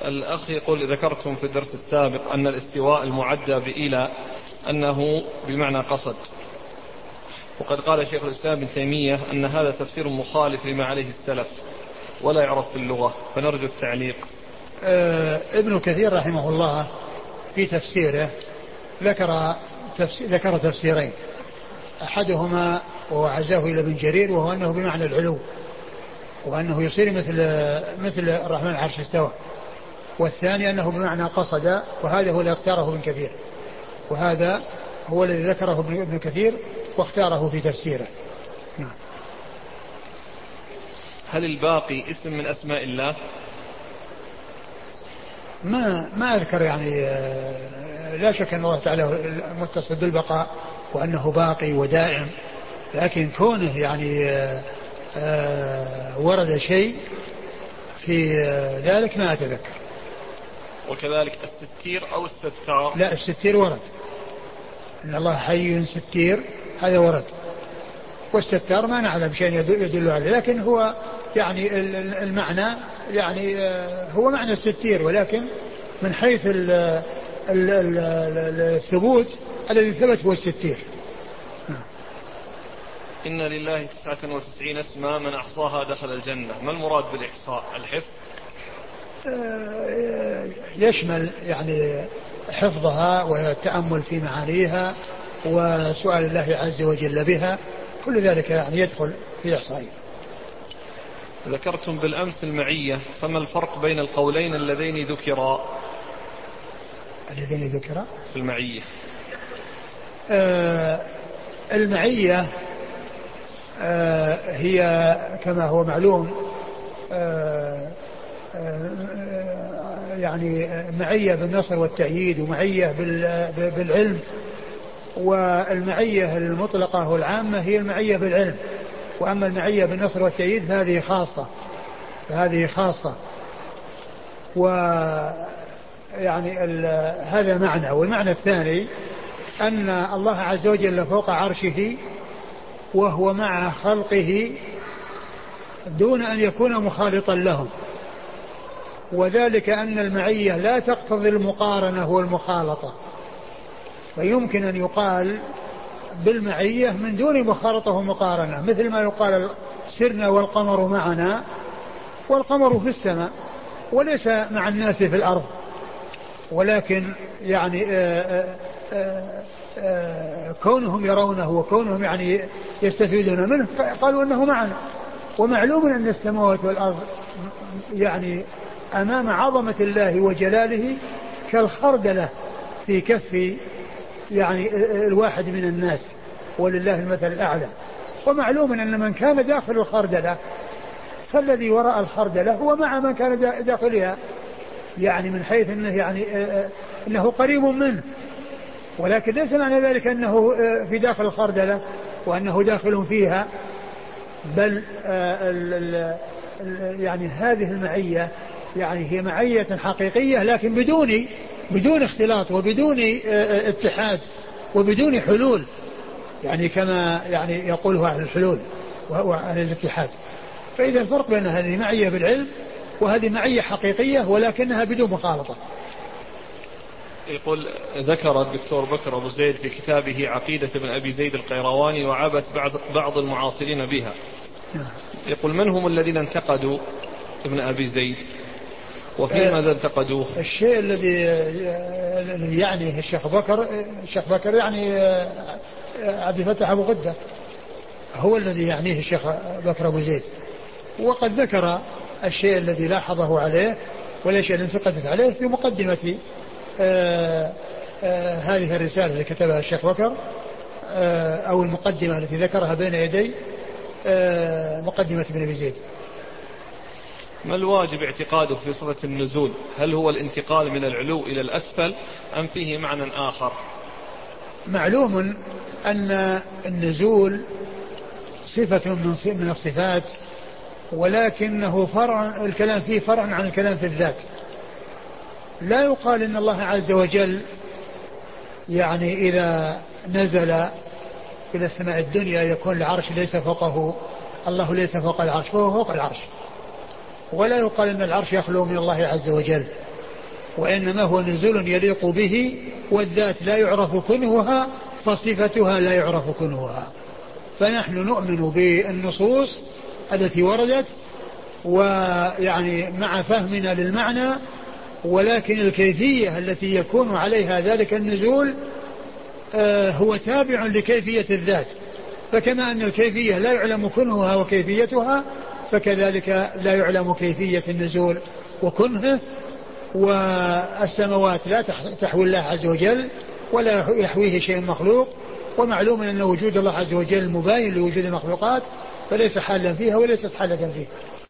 الأخ يقول: ذكرتم في الدرس السابق أن الاستواء المعدى بإلى أنه بمعنى قصد، وقد قال شيخ الإسلام ابن تيمية أن هذا تفسير مخالف لما عليه السلف ولا يعرف في اللغة، فنرجو التعليق. ابن كثير رحمه الله في تفسيره ذكر تفسيرين، أحدهما وعزاه إلى ابن جرير وهو أنه بمعنى العلو، وأنه يصير مثل الرحمن العرش استوى، والثاني أنه بمعنى قصد، وهذا هو الذي اختاره ابن كثير، وهذا هو الذي ذكره ابن كثير واختاره في تفسيره. نعم. هل الباقي اسم من أسماء الله؟ ما أذكر يعني، لا شك أن الله تعالى متصل بالبقاء وأنه باقي ودائم، لكن كونه يعني ورد شيء في ذلك ما أتذكر. وكذلك الستير أو الستار؟ لا، الستير ورد، إن الله حي ستير هذا ورد، والستار ما نعلم شيء يدل عليه، لكن هو يعني المعنى يعني هو معنى الستير، ولكن من حيث الثبوت الذي ثبت هو الستير. إن لله 99 اسما من أحصاها دخل الجنة، ما المراد بالإحصاء؟ الحفظ؟ يشمل يعني حفظها والتأمل في معانيها وسؤال الله عز وجل بها، كل ذلك يعني يدخل في إحصائها. ذكرتم بالأمس المعية، فما الفرق بين القولين اللذين ذكرا؟ الذين ذكرا في المعية. المعية هي كما هو معلوم يعني معية بالنصر والتأييد، ومعية بالعلم، والمعية المطلقة والعامة هي المعية بالعلم، وأما المعية بالنصر والتأييد فهذه خاصة. ويعني هذا معنى. والمعنى الثاني أن الله عز وجل فوق عرشه وهو مع خلقه دون أن يكون مخالطا لهم، وذلك أن المعية لا تقتضي المقارنة والمخالطة، فيمكن أن يقال بالمعية من دون مخالطة ومقارنة، مثل ما يقال سرنا والقمر معنا، والقمر في السماء وليس مع الناس في الأرض، ولكن يعني كونهم يرونه وكونهم يعني يستفيدون منه قالوا أنه معنا. ومعلوم أن السماوات والأرض يعني أمام عظمة الله وجلاله كالخردلة في كف يعني الواحد من الناس، ولله المثل الأعلى. ومعلوم أن من كان داخل الخردلة فالذي وراء الخردلة هو مع من كان داخلها، يعني من حيث أنه يعني أنه قريب منه، ولكن ليس معنى ذلك أنه في داخل الخردلة وأنه داخل فيها، بل يعني هذه المعية يعني هي معية حقيقية، لكن بدون اختلاط وبدون اتحاد وبدون حلول، يعني كما يعني يقوله أهل الحلول وأهل الاتحاد. فإذا الفرق بين هذه معية بالعلم وهذه معية حقيقية ولكنها بدون مخالطة. يقول: ذكر الدكتور بكر أبو زيد في كتابه عقيدة ابن أبي زيد القيرواني وعبث بعض المعاصرين بها. يقول: من هم الذين انتقدوا ابن أبي زيد وفي ماذا انتقدوه؟ الشيء الذي يعني الشيخ بكر يعني عبد الفتاح أبو غدة هو الذي يعنيه الشيخ بكر أبو زيد، وقد ذكر الشيء الذي لاحظه عليه والشيء الذي انتقدت عليه في مقدمة هذه الرسالة التي كتبها الشيخ بكر، أو المقدمة التي ذكرها بين يدي مقدمة ابن أبي زيد. ما الواجب اعتقاده في صفة النزول؟ هل هو الانتقال من العلو إلى الأسفل أم فيه معنى آخر؟ معلوم أن النزول صفة من الصفات، ولكنه فرع، الكلام فيه فرع عن الكلام في الذات. لا يقال إن الله عز وجل يعني إذا نزل إلى السماء الدنيا يكون العرش ليس فوقه، الله ليس فوق العرش، فهو فوق العرش. ولا يقال إن العرش يخلو من الله عز وجل، وإنما هو نزول يليق به، والذات لا يعرف كنهها فصفتها لا يعرف كنهها. فنحن نؤمن بالنصوص التي وردت ويعني مع فهمنا للمعنى، ولكن الكيفية التي يكون عليها ذلك النزول هو تابع لكيفية الذات. فكما أن الكيفية لا يعلم كنهها وكيفيتها، فكذلك لا يعلم كيفية النزول وكنهه. والسماوات لا تحوي الله عز وجل ولا يحويه شيء مخلوق، ومعلوم أن وجود الله عز وجل مباين لوجود المخلوقات، فليس حالا فيها وليست حالة فيه.